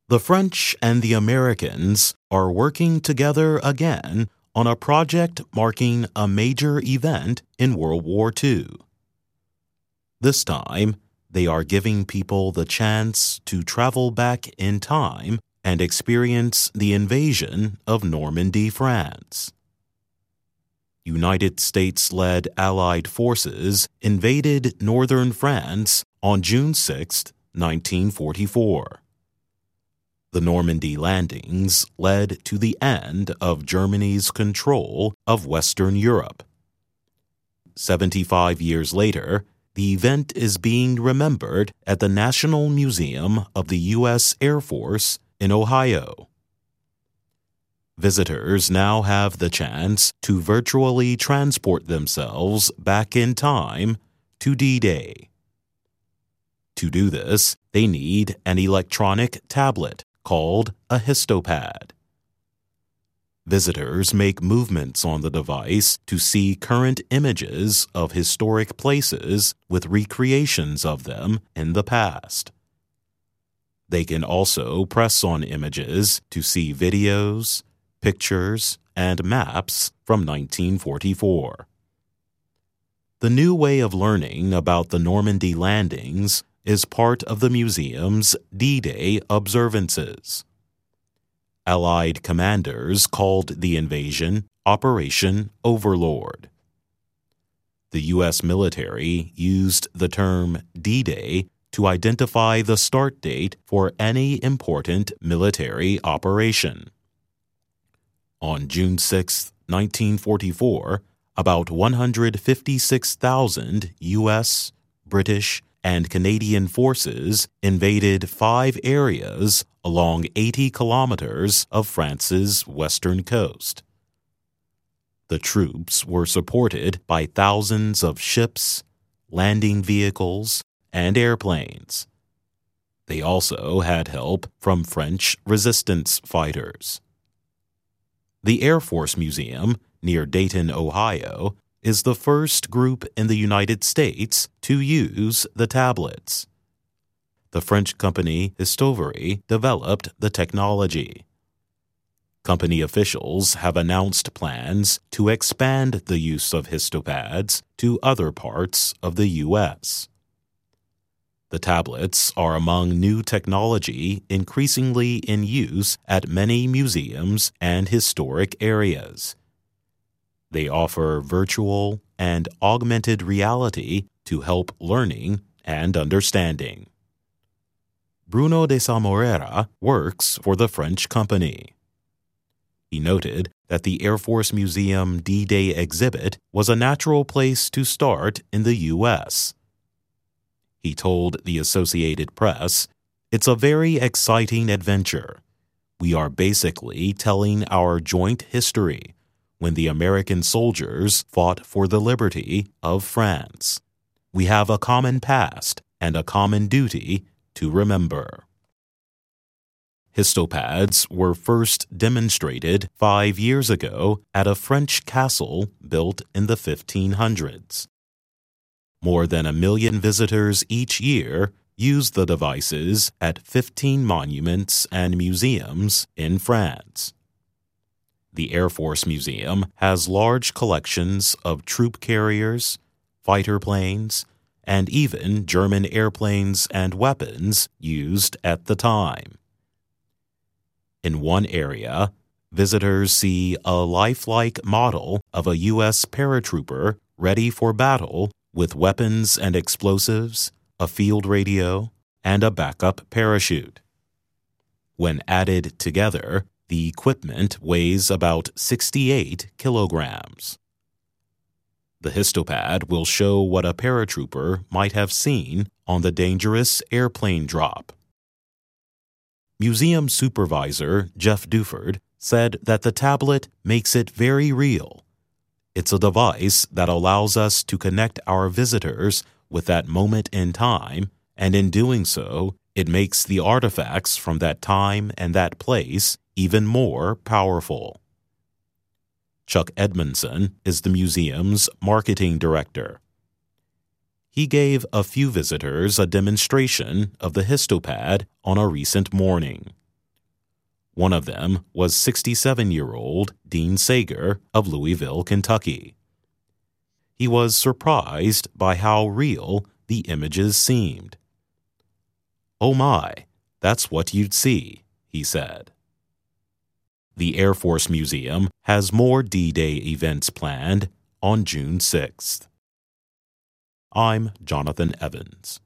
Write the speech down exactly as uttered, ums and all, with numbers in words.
The French and the Americans are working together again on a project marking a major event in World War Two. This time, they are giving people the chance to travel back in time and experience the invasion of Normandy, France. United States-led Allied forces invaded northern France on June sixth, nineteen forty-four. The Normandy landings led to the end of Germany's control of Western Europe. Seventy-five years later, the event is being remembered at the National Museum of the U S Air Force in Ohio. Visitors now have the chance to virtually transport themselves back in time to D-Day. To do this, they need an electronic tablet called a histopad. Visitors make movements on the device to see current images of historic places with recreations of them in the past. They can also press on images to see videos, pictures, and maps from nineteen forty-four. The new way of learning about the Normandy landings is part of the museum's D-Day observances. Allied commanders called the invasion Operation Overlord. The U S military used the term D-Day to identify the start date for any important military operation. On June sixth, nineteen forty-four, about one hundred fifty-six thousand U S, British, and Canadian forces invaded five areas along eighty kilometers of France's western coast. The troops were supported by thousands of ships, landing vehicles, and airplanes. They also had help from French resistance fighters. The Air Force Museum, near Dayton, Ohio, is the first group in the United States to use the tablets. The French company Histovery developed the technology. Company officials have announced plans to expand the use of histopads to other parts of the U S. The tablets are among new technology increasingly in use at many museums and historic areas. They offer virtual and augmented reality to help learning and understanding. Bruno de Samorera works for the French company. He noted that the Air Force Museum D-Day exhibit was a natural place to start in the U S. He told the Associated Press, "It's a very exciting adventure. We are basically telling our joint history when the American soldiers fought for the liberty of France. We have a common past and a common duty to remember." Histopads were first demonstrated five years ago at a French castle built in the fifteen hundreds. More than a million visitors each year use the devices at fifteen monuments and museums in France. The Air Force Museum has large collections of troop carriers, fighter planes, and even German airplanes and weapons used at the time. In one area, visitors see a lifelike model of a U S paratrooper ready for battle with weapons and explosives, a field radio, and a backup parachute. When added together, the equipment weighs about sixty-eight kilograms. The histopad will show what a paratrooper might have seen on the dangerous airplane drop. Museum supervisor Jeff Duford said that the tablet makes it very real. It's a device that allows us to connect our visitors with that moment in time, and in doing so, it makes the artifacts from that time and that place even more powerful. Chuck Edmondson is the museum's marketing director. He gave a few visitors a demonstration of the histopad on a recent morning. One of them was sixty-seven-year-old Dean Sager of Louisville, Kentucky. He was surprised by how real the images seemed. "Oh my, that's what you'd see," he said. The Air Force Museum has more D-Day events planned on June sixth. I'm Jonathan Evans.